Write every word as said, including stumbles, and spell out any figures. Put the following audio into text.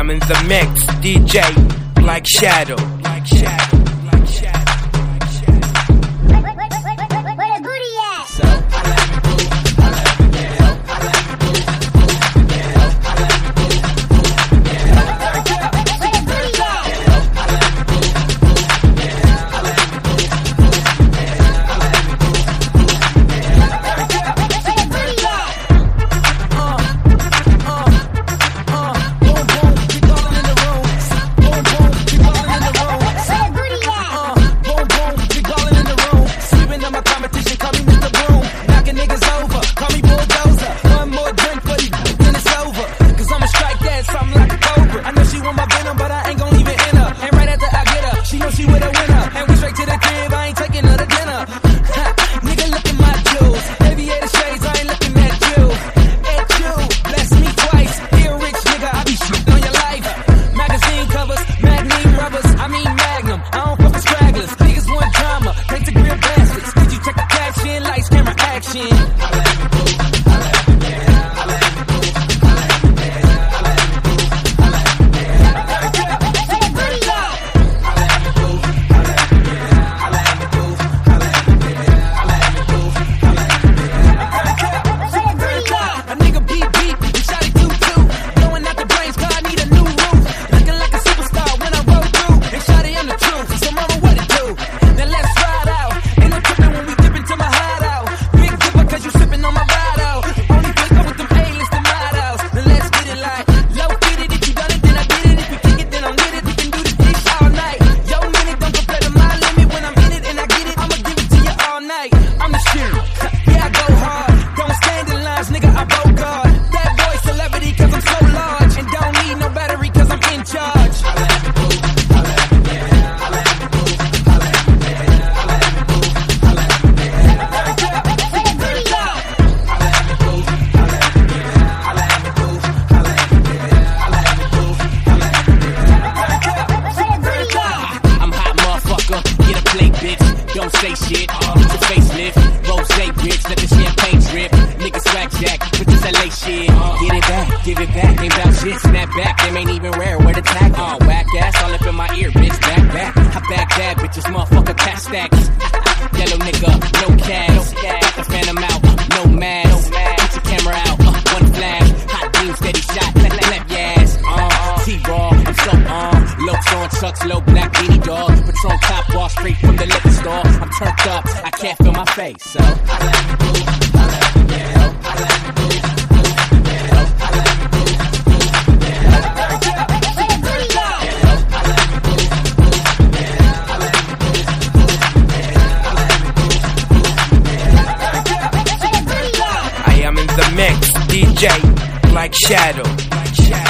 am in the mix, D J Black Shadow. Black Shadow. Black Shadow. Black Shadow. Where, where, where, where, where, where the booty at? So I like the booty, I like the girl, I like the booty, booty, girl, I like the booty, booty, girl, I like the booty, Where the booty at? I like the booty, booty, girl, I like the booty, booty, girl, I like the booty, booty, girl, I like the booty. Where the booty at? Uh, uh, uh, boom, boom, we ballin' in the room. Boom, boom, we ballin' in the room. Where the booty at? Uh, boom, boom, we ballin' in the room. Sweeping up my competition, call me Mister Broom. Knocking niggas over, call me Bulldozer. One more drink for these, then it's over. Cause I'ma strike that, something like a cobra. I know she want my venom, but I ain't gon' leave it in her. And right after I get her, she know she with a winner. And we straight to the crib, I ain't taking her to dinner. Ha, nigga, look at my jewels. Aviator shades, I ain't looking at you. At you, bless me twice. Here, rich nigga, I be shitting on your life. Magazine covers, magnum rubbers, I mean magnum. I don't fuck with stragglers. Niggas want drama, take the grill bastards. Did you check the cash in? Lights, camera, action. I like the booty, I like the girl, I like the booty, I like the girl, I like the booty, I like the girl, I like the girl. Where the booty at? I like the booty, I like the girl, I like the booty, I like the girl, I like the booty, I like the girl, I like the girl. Where the booty at? A nigga beat beat, and shot it two two. Blowing out the brains, car need a new roof. Looking like a superstar when I roll through. And shot it on the truth, so mama what it do? Now let's ride out. Ain't no tripping when we dip into my hideout. Big dipper cause you sipping on my ride out. Only flipper with them A-list and models. Now let's get it like, low get it. If you done it, then I did it. If you kick it, then I'm with it. We can do this bitch all night. Yo minute, don't compare to my limit. When I'm in it and I get it, I'ma give it to you all night. I'm the shit. Yeah, I go hard. Don't stand in lines, nigga, I bogart. That boy celebrity cause I'm so large. And don't need no battery cause I'm in charge. I like the booty, I like the girl, I like the booty, I like the girl, I like the booty, I like the girl, I like the girl. Where the booty at? I like the booty, I like the girl, I like the booty, I like the girl, I like the booty, I like the girl, I like the girl. Where the booty at? I'm hot, motherfucker. Get a plate, bitch. Don't say shit. Get your facelift. Rose, bitch. Let the champagne drip. Nigga swag jack with this L A shit. Get it back, give it back. Ain't bout shit. Snap back. Them ain't even rare. Where the tag on? Whack ass all up in my ear, bitch. Back, back. I back that, bitches. Motherfucker, cash stacks. Yellow nigga, no cash. Got the phantom out, no mask. Get your camera out, uh, one flash. Hot beam, steady shot. Clap, clap, clap, yes. Uh, T-Raw, I'm so on. Locs on chucks, low black beanie dog. Patron top wall straight from the liquor store. I'm turned up, I can't feel my face. So I like the booty, I like the girl, I like the booty, booty, girl, I like the booty, booty, girl, I like the girl. Where the booty at? I like the booty, booty, girl, I like the booty, booty, girl, I like the booty, booty, girl, I like the girl. Where the booty at? I am in the mix, D J Black Shadow. Black Shadow.